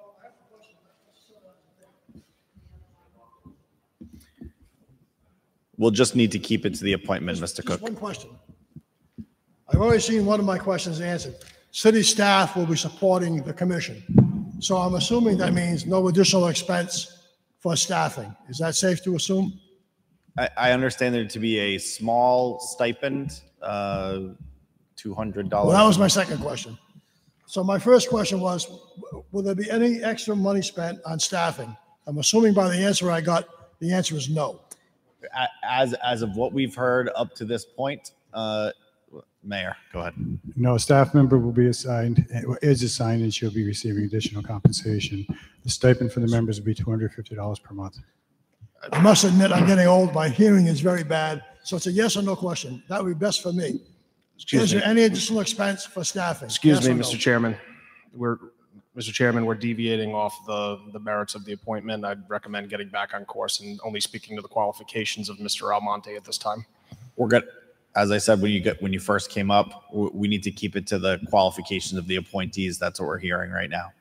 Speaker 10: We'll just need to keep it to the appointment, Mr. Cook.
Speaker 15: Just one question. I've already seen one of my questions answered. City staff will be supporting the commission. So I'm assuming that means no additional expense for staffing. Is that safe to assume?
Speaker 10: I understand there to be a small stipend, $200.
Speaker 15: Well, that was my second question. So my first question was, will there be any extra money spent on staffing? I'm assuming by the answer I got, the answer is no.
Speaker 10: As of what we've heard up to this point, Mayor, go ahead.
Speaker 5: No, a staff member will be assigned, is assigned, and she'll be receiving additional compensation. The stipend for the members will be $250 per month.
Speaker 15: I must admit, I'm getting old. My hearing is very bad. So it's a yes or no question. That would be best for me. Is there any additional expense for staffing?
Speaker 9: Excuse
Speaker 15: Yes
Speaker 9: me,
Speaker 15: or no?
Speaker 9: Mr. Chairman. Mr. Chairman, we're deviating off the merits of the appointment. I'd recommend getting back on course and only speaking to the qualifications of Mr. Almonte at this time.
Speaker 10: We're good. As I said, when you first came up, we need to keep it to the qualifications of the appointees. That's what we're hearing right now.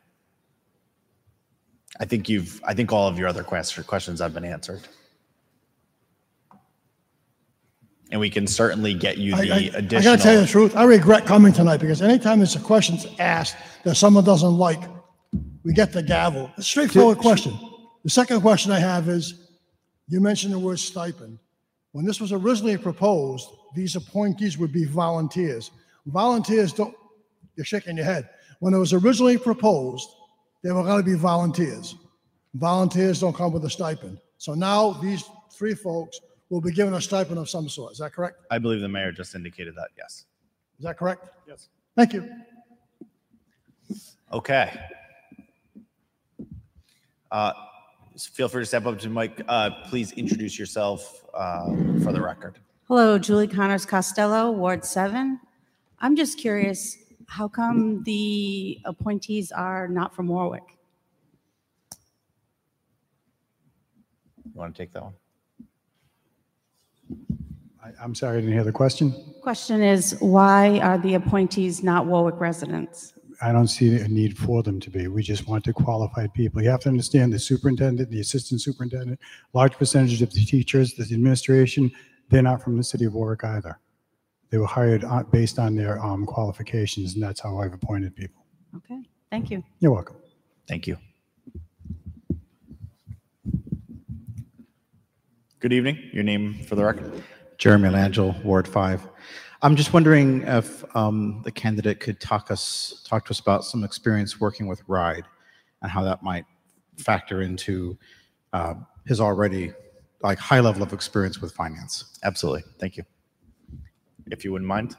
Speaker 10: I think all of your other questions have been answered. And we can certainly get you the additional.
Speaker 15: I got to tell you the truth. I regret coming tonight because anytime there's a question asked that someone doesn't like, we get the gavel. It's a straightforward question. The second question I have is, you mentioned the word stipend. When this was originally proposed, these appointees would be volunteers. Volunteers don't, you're shaking your head. When it was originally proposed, they were going to be volunteers. Volunteers don't come with a stipend. So now these three folks will be given a stipend of some sort. Is that correct?
Speaker 10: I believe the mayor just indicated that, yes.
Speaker 15: Is that correct? Yes. Thank you.
Speaker 10: Okay. Feel free to step up to the mic. Please introduce yourself for the record.
Speaker 16: Hello, Julie Connors Costello, Ward 7. I'm just curious, how come the appointees are not from Warwick?
Speaker 10: You want to take that one?
Speaker 5: I'm sorry, I didn't hear the question.
Speaker 16: Question is, why are the appointees not Warwick residents?
Speaker 5: I don't see a need for them to be. We just want to qualified people. You have to understand the superintendent, the assistant superintendent, large percentage of the teachers, the administration, they're not from the city of Warwick either. They were hired based on their qualifications, and that's how I've appointed people.
Speaker 16: Okay, thank you.
Speaker 5: You're welcome.
Speaker 10: Thank you. Good evening. Your name for the record?
Speaker 17: Jeremy Langell, Ward 5. I'm just wondering if the candidate could talk to us about some experience working with RIDE and how that might factor into his already high level of experience with finance.
Speaker 10: Absolutely. Thank you. If you wouldn't mind.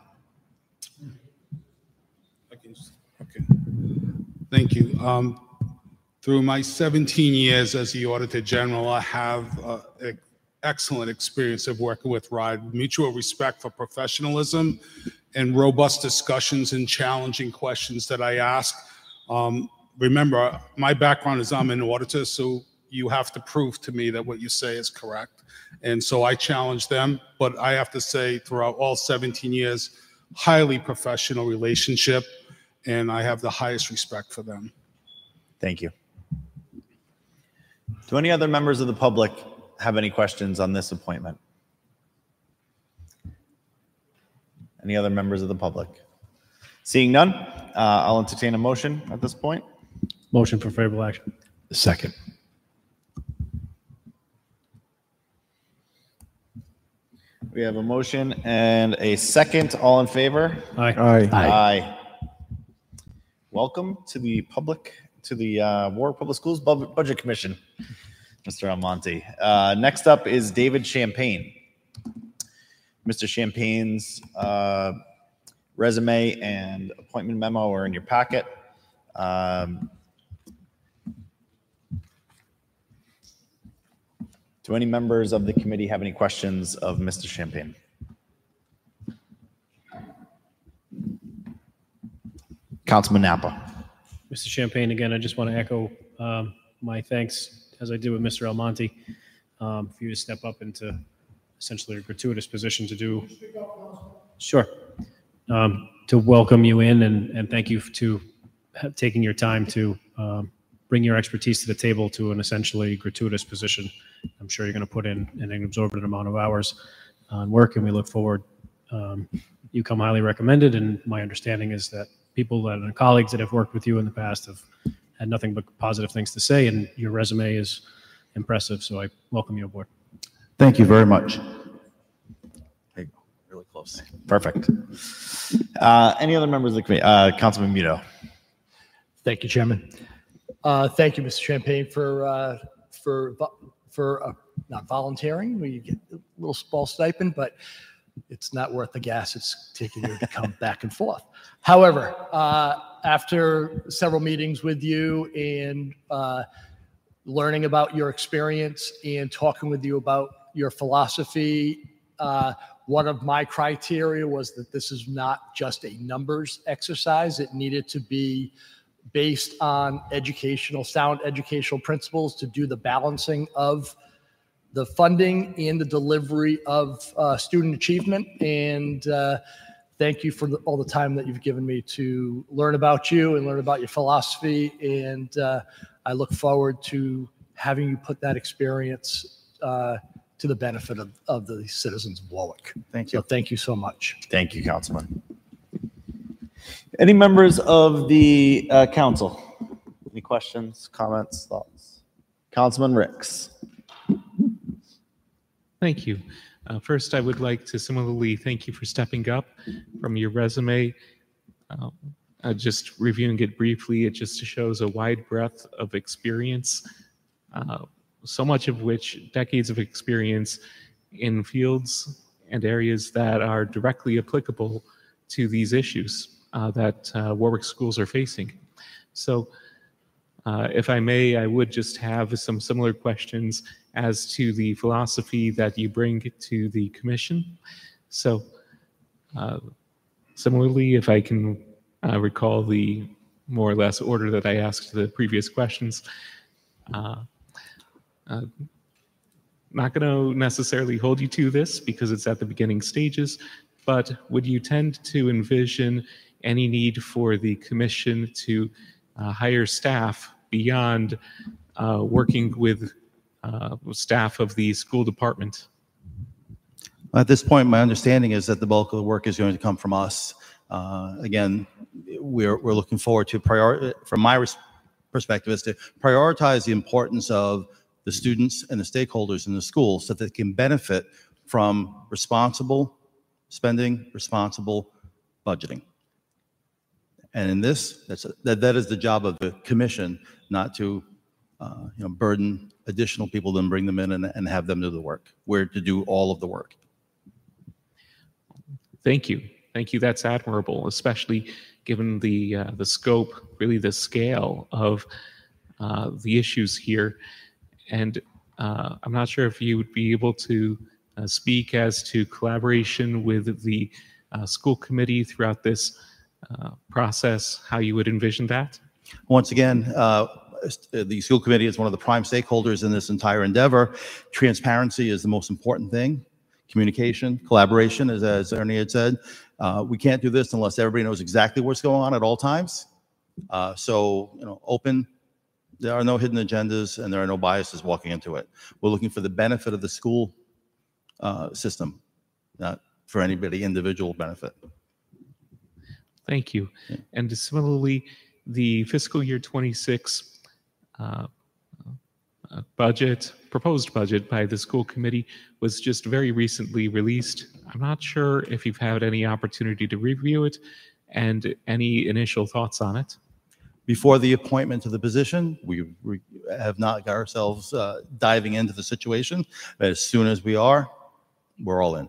Speaker 14: Okay. Thank you. Through my 17 years as the Auditor General, I have excellent experience of working with RIDE, mutual respect for professionalism and robust discussions and challenging questions that I ask. Remember, my background is I'm an auditor, so you have to prove to me that what you say is correct. And so I challenge them, but I have to say throughout all 17 years, highly professional relationship, and I have the highest respect for them.
Speaker 10: Thank you. Do any other members of the public have any questions on this appointment? Any other members of the public? Seeing none, I'll entertain a motion at this point.
Speaker 8: Motion for favorable action.
Speaker 17: Second.
Speaker 10: We have a motion and a second. All in favor?
Speaker 8: Aye.
Speaker 17: Aye.
Speaker 10: Aye. Welcome to the Warwick Public Schools Budget Commission, Mr. Almonte. Next up is David Champagne. Mr. Champagne's resume and appointment memo are in your packet. Do any members of the committee have any questions of Mr. Champagne? Councilman Napa.
Speaker 8: Mr. Champagne, again, I just want to echo my thanks, as I did with Mr. Almonte. for you to step up into essentially a gratuitous position to do. Sure. To welcome you in and thank you to taking your time to bring your expertise to the table to an essentially gratuitous position. I'm sure you're going to put in an exorbitant amount of hours on work, and we look forward. You come highly recommended, and my understanding is that people and colleagues that have worked with you in the past have had nothing but positive things to say, and your resume is impressive, so I welcome you aboard.
Speaker 18: Thank you very much.
Speaker 10: There you go. Really close. Perfect. Any other members of the committee? Councilman Muto.
Speaker 12: Thank you, Chairman. Thank you, Mr. Champagne, for not volunteering. We get a little small stipend, but it's not worth the gas it's taking you to come back and forth. However, after several meetings with you and learning about your experience and talking with you about your philosophy, one of my criteria was that this is not just a numbers exercise. It needed to be based on sound educational principles to do the balancing of the funding and the delivery of student achievement. And thank you for all the time that you've given me to learn about you and learn about your philosophy. And I look forward to having you put that experience to the benefit of the citizens of Warwick.
Speaker 18: Thank you.
Speaker 12: So thank you so much.
Speaker 10: Thank you, Councilman. Any members of the council? Any questions, comments, thoughts? Councilman Ricks.
Speaker 13: Thank you. First, I would like to similarly thank you for stepping up from your resume. Just reviewing it briefly, it just shows a wide breadth of experience, so much of which decades of experience in fields and areas that are directly applicable to these issues that Warwick schools are facing. So if I may, I would just have some similar questions as to the philosophy that you bring to the commission. So similarly, if I can recall the more or less order that I asked the previous questions, not going to necessarily hold you to this because it's at the beginning stages, but would you tend to envision any need for the commission to hire staff beyond working with staff of the school department?
Speaker 18: At this point, my understanding is that the bulk of the work is going to come from us. Again, we're looking forward to from my perspective, is to prioritize the importance of the students and the stakeholders in the school so that they can benefit from responsible spending, responsible budgeting. And in this, that is the job of the commission, not to burden additional people, then bring them in and have them do the work. We're to do all of the work.
Speaker 13: Thank you. Thank you. That's admirable, especially given the scope, really the scale of the issues here. And I'm not sure if you would be able to speak as to collaboration with the school committee throughout this process, how you would envision that?
Speaker 18: Once again, the school committee is one of the prime stakeholders in this entire endeavor. Transparency is the most important thing. Communication, collaboration, as Ernie had said. We can't do this unless everybody knows exactly what's going on at all times. Open. There are no hidden agendas and there are no biases walking into it. We're looking for the benefit of the school system, not for anybody individual benefit.
Speaker 13: Thank you. Yeah. And similarly, the fiscal year 26 proposed budget by the school committee was just very recently released. I'm not sure if you've had any opportunity to review it and any initial thoughts on it.
Speaker 18: Before the appointment to the position, we have not got ourselves diving into the situation. But as soon as we are, we're all in.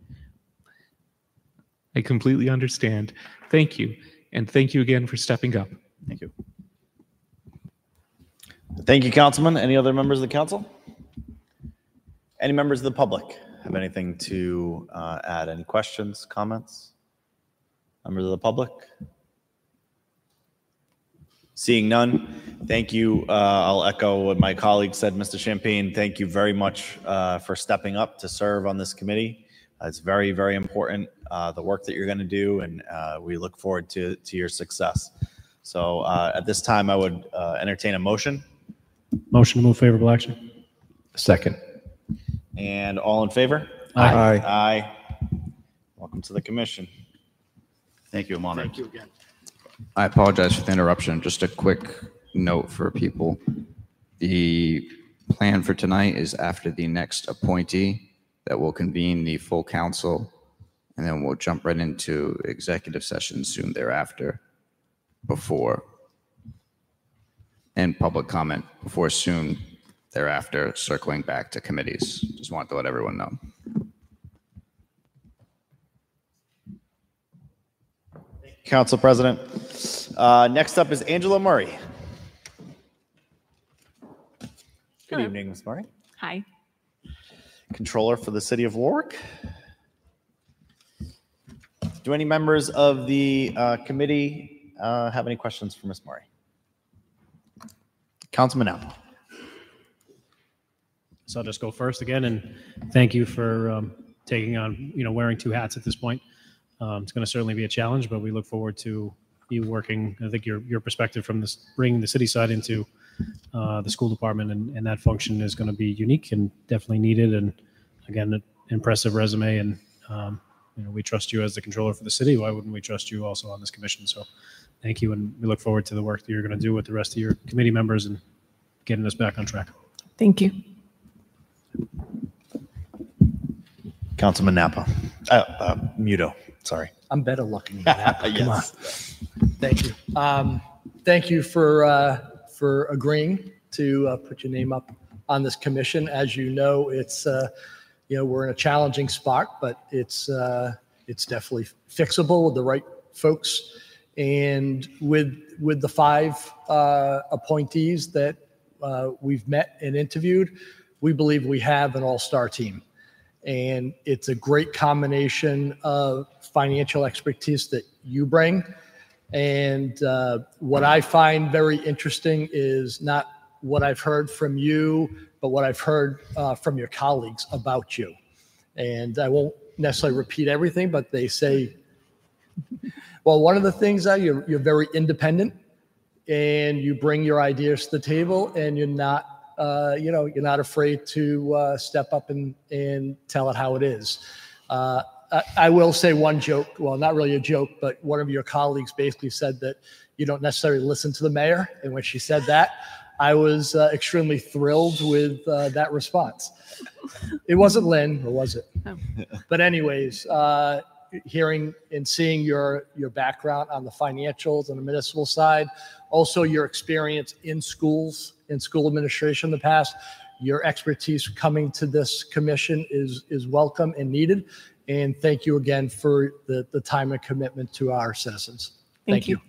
Speaker 13: I completely understand. Thank you. And thank you again for stepping up.
Speaker 18: Thank you.
Speaker 10: Thank you, Councilman. Any other members of the council? Any members of the public have anything to add? Any questions, comments? Members of the public? Seeing none, thank you. I'll echo what my colleague said. Mr. Champagne, thank you very much for stepping up to serve on this committee. It's very, very important, the work that you're going to do, and we look forward to your success. So at this time, I would entertain a motion.
Speaker 8: Motion to move favorable action.
Speaker 11: Second.
Speaker 10: And all in favor?
Speaker 11: Aye.
Speaker 10: Aye. Welcome to the commission.
Speaker 18: Thank you, Amanda.
Speaker 12: Thank you again.
Speaker 11: I apologize for the interruption. Just a quick note for people. The plan for tonight is after the next appointee that will convene the full council, and then we'll jump right into executive session soon thereafter, before, and public comment before soon thereafter, circling back to committees. Just wanted to let everyone know.
Speaker 10: Council President. Next up is Angela Murray. Good
Speaker 19: Hello.
Speaker 10: evening, Ms. Murray.
Speaker 19: Hi.
Speaker 10: Controller for the City of Warwick. Do any members of the committee have any questions for Ms. Murray? Councilman Apple.
Speaker 8: So I'll just go first again, and thank you for taking on, wearing two hats at this point. It's going to certainly be a challenge, but we look forward to you working. I think your perspective from this, bringing the city side into the school department and that function is going to be unique and definitely needed. And again, an impressive resume, and we trust you as the controller for the city. Why wouldn't we trust you also on this commission? So thank you, and we look forward to the work that you're going to do with the rest of your committee members and getting us back on track.
Speaker 19: Thank you.
Speaker 10: Councilman Napa. Muto, sorry.
Speaker 12: I'm better looking than that. Come
Speaker 10: Yes.
Speaker 12: on. Thank you. Thank you for agreeing to put your name up on this commission. As you know, it's we're in a challenging spot, but it's definitely fixable with the right folks, and with the 5 appointees that we've met and interviewed, we believe we have an all-star team. And it's a great combination of financial expertise that you bring. And what I find very interesting is not what I've heard from you, but what I've heard from your colleagues about you. And I won't necessarily repeat everything, but they say, well, one of the things that you're very independent, and you bring your ideas to the table, and you're not you're not afraid to step up and tell it how it is. I will say one joke, well, not really a joke, but one of your colleagues basically said that you don't necessarily listen to the mayor. And when she said that, I was extremely thrilled with that response. It wasn't Lynn, or was it?
Speaker 19: Oh.
Speaker 12: But anyways, hearing and seeing your background on the financials and the municipal side, also your experience in schools, in school administration in the past, your expertise coming to this commission is welcome and needed. And thank you again for the time and commitment to our citizens. Thank you.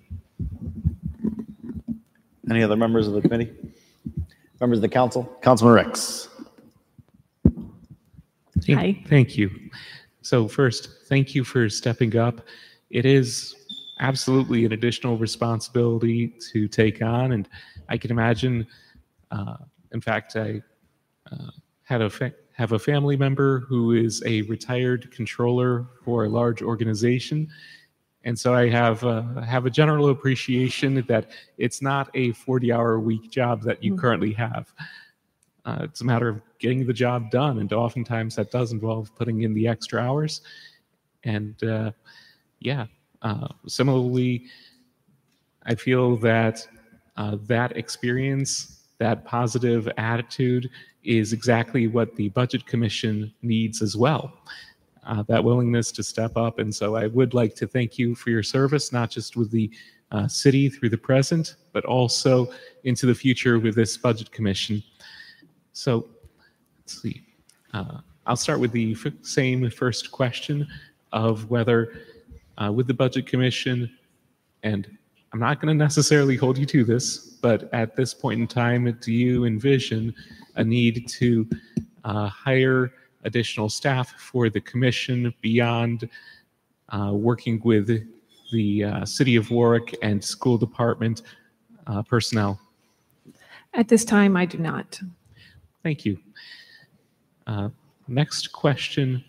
Speaker 10: Any other members of the committee? Members of the council? Councilman Ricks.
Speaker 19: Hi.
Speaker 13: Thank you. So first, thank you for stepping up. It is absolutely an additional responsibility to take on, and I can imagine, in fact, I have a family member who is a retired controller for a large organization, and so I have a general appreciation that it's not a 40-hour-a-week job that you currently have. It's a matter of getting the job done, and oftentimes that does involve putting in the extra hours. And similarly, I feel that that experience, that positive attitude is exactly what the Budget Commission needs as well. That willingness to step up. And so I would like to thank you for your service, not just with the city through the present, but also into the future with this Budget Commission. So let's see. I'll start with the same first question of whether with the Budget Commission, and I'm not going to necessarily hold you to this, but at this point in time, do you envision a need to hire additional staff for the commission beyond working with the City of Warwick and school department personnel?
Speaker 19: At this time, I do not.
Speaker 13: Thank you. Next question.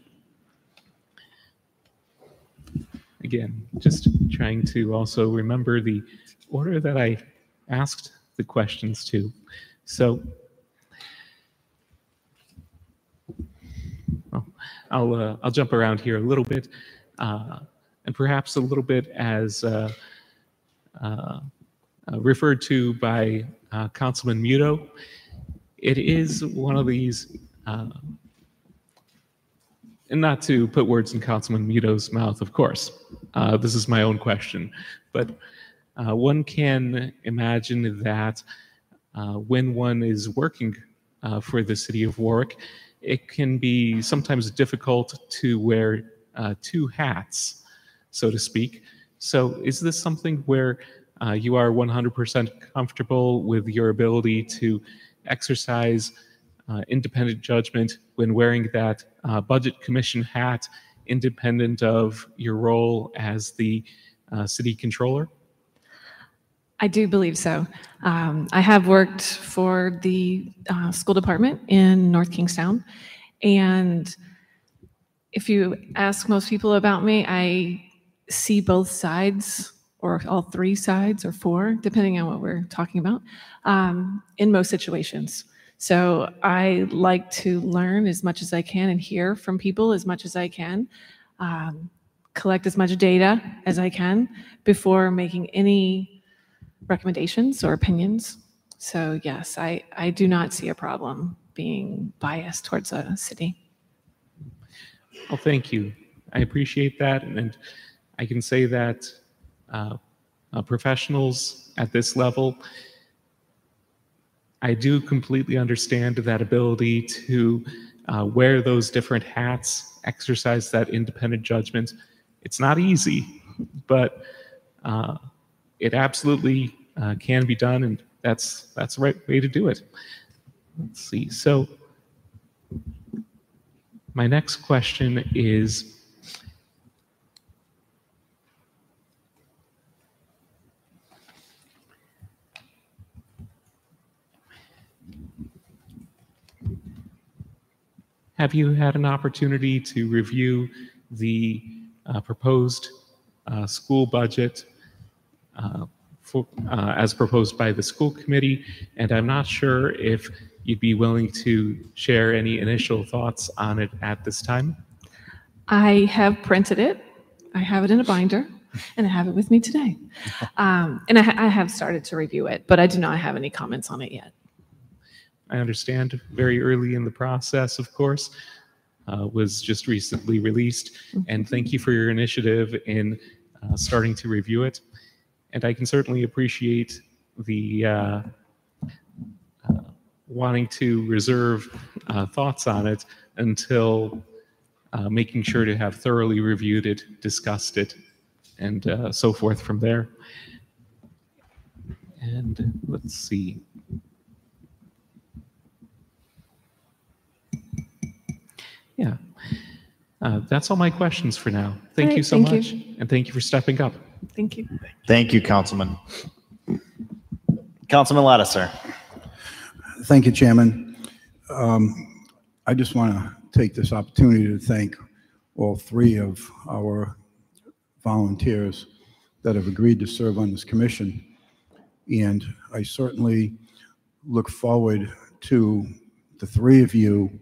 Speaker 13: Again, just trying to also remember the order that I asked the questions to. So I'll jump around here a little bit, and perhaps a little bit as referred to by Councilman Muto. It is one of these, and not to put words in Councilman Muto's mouth, of course. This is my own question, but one can imagine that when one is working for the city of Warwick, it can be sometimes difficult to wear two hats, so to speak. So is this something where you are 100% comfortable with your ability to exercise independent judgment when wearing that budget commission hat, independent of your role as the city controller?
Speaker 19: I do believe so. I have worked for the school department in North Kingstown, and if you ask most people about me, I see both sides, or all three sides, or four, depending on what we're talking about, in most situations. So I like to learn as much as I can and hear from people as much as I can, collect as much data as I can before making any recommendations or opinions. So yes, I do not see a problem being biased towards a city.
Speaker 13: Well, thank you. I appreciate that. And I can say that professionals at this level, I do completely understand that ability to wear those different hats, exercise that independent judgment. It's not easy, but it absolutely can be done, and that's the right way to do it. Let's see. So my next question is, have you had an opportunity to review the proposed school budget as proposed by the school committee? And I'm not sure if you'd be willing to share any initial thoughts on it at this time.
Speaker 19: I have printed it. I have it in a binder, and I have it with me today. And I have started to review it, but I do not have any comments on it yet.
Speaker 13: I understand very early in the process, of course, was just recently released. And thank you for your initiative in starting to review it. And I can certainly appreciate the wanting to reserve thoughts on it until making sure to have thoroughly reviewed it, discussed it, and so forth from there. And let's see. Yeah, that's all my questions for now. Thank you so much. And thank you for stepping up.
Speaker 19: Thank you.
Speaker 10: Thank you, Councilman. Councilman Lattiser.
Speaker 1: Thank you, Chairman. I just want to take this opportunity to thank all three of our volunteers that have agreed to serve on this commission. And I certainly look forward to the three of you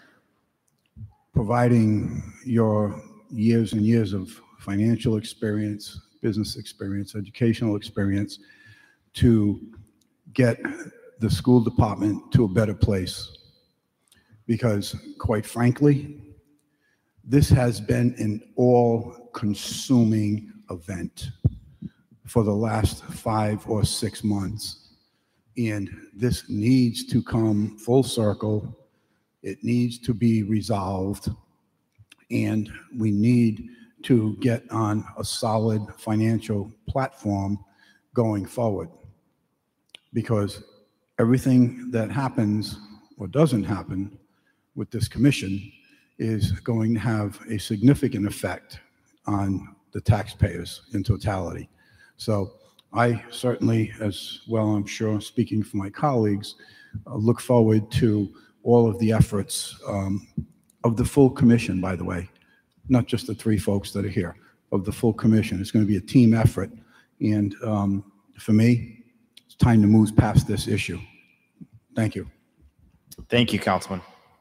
Speaker 1: providing your years and years of financial experience, business experience, educational experience to get the school department to a better place. Because quite frankly, this has been an all-consuming event for the last 5 or 6 months. And this needs to come full circle. It needs to be resolved, and we need to get on a solid financial platform going forward, because everything that happens or doesn't happen with this commission is going to have a significant effect on the taxpayers in totality. So I certainly, as well, I'm sure, speaking for my colleagues, look forward to all of the efforts of the full commission, by the way, not just the three folks that are here, of the full commission. It's going to be a team effort. And for me, it's time to move past this issue. Thank you.
Speaker 10: Thank you, Councilman.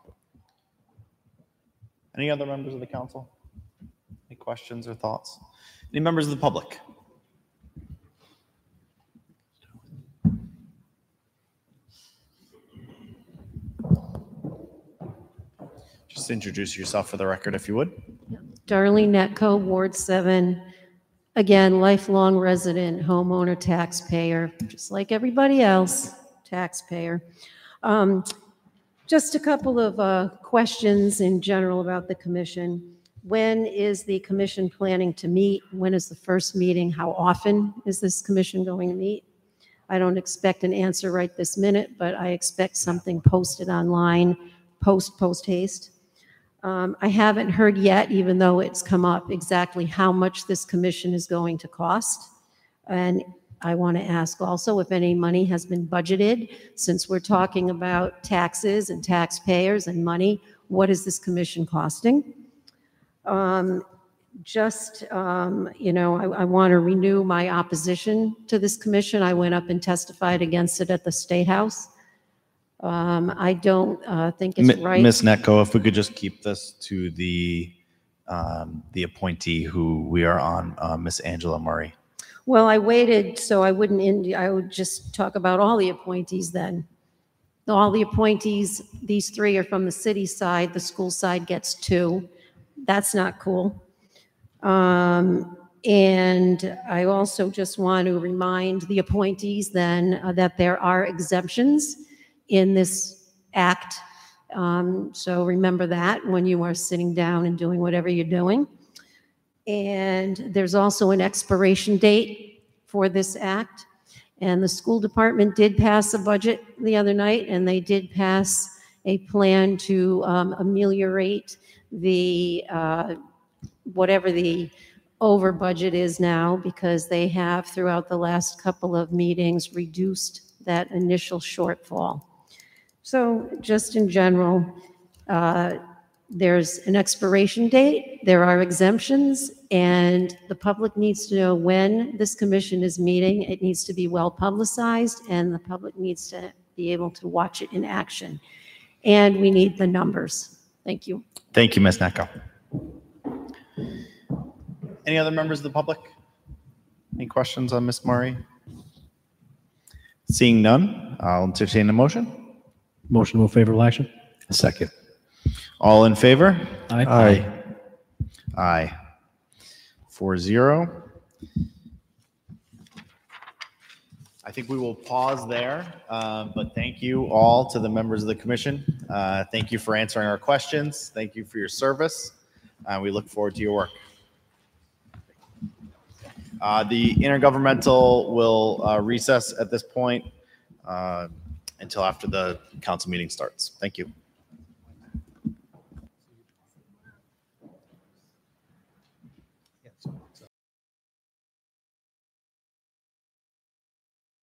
Speaker 10: Any other members of the council? Any questions or thoughts? Any members of the public? Just introduce yourself for the record, if you would.
Speaker 2: Darlene Netco, Ward 7. Again, lifelong resident, homeowner, taxpayer, just like everybody else, taxpayer. Just a couple of questions in general about the commission. When is the commission planning to meet? When is the first meeting? How often is this commission going to meet? I don't expect an answer right this minute, but I expect something posted online post haste. I haven't heard yet, even though it's come up, exactly how much this commission is going to cost. And I want to ask also if any money has been budgeted, since we're talking about taxes and taxpayers and money. What is this commission costing? I want to renew my opposition to this commission. I went up and testified against it at the State House. I don't think it's right.
Speaker 10: Ms. Netco, if we could just keep this to the appointee who we are on, Ms. Angela Murray.
Speaker 2: Well, I waited so I wouldn't, I would just talk about all the appointees then. All the appointees, these three are from the city side, the school side gets 2. That's not cool. And I also just want to remind the appointees then that there are exemptions in this act. So remember that when you are sitting down and doing whatever you're doing. And there's also an expiration date for this act. And the school department did pass a budget the other night, and they did pass a plan to ameliorate the whatever the over budget is now, because they have throughout the last couple of meetings reduced that initial shortfall. So just in general, there's an expiration date, there are exemptions, and the public needs to know when this commission is meeting. It needs to be well publicized, and the public needs to be able to watch it in action. And we need the numbers. Thank you.
Speaker 10: Thank you, Ms. Netco. Any other members of the public? Any questions on Ms. Murray? Seeing none, I'll entertain a motion.
Speaker 8: Motion will favorable action.
Speaker 10: Second. All in favor?
Speaker 8: Aye.
Speaker 10: Aye. 4-0. I think we will pause there, but thank you all to the members of the commission. Thank you for answering our questions. Thank you for your service. We look forward to your work. The intergovernmental will recess at this point until after the council meeting starts. Thank you.